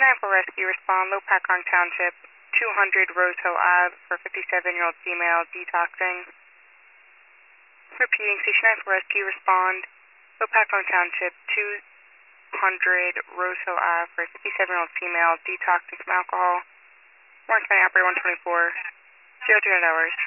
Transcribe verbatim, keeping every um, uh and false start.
nine four Rescue, respond, Low Packard Township, two hundred Rose Hill Ave for fifty-seven-year-old female detoxing. Repeating, Station nine four Rescue, respond, Low Packard Township, two hundred Rose Hill Ave for fifty-seven-year-old female detoxing from alcohol. Orange County Operator one twenty-four, zero three hundred hours.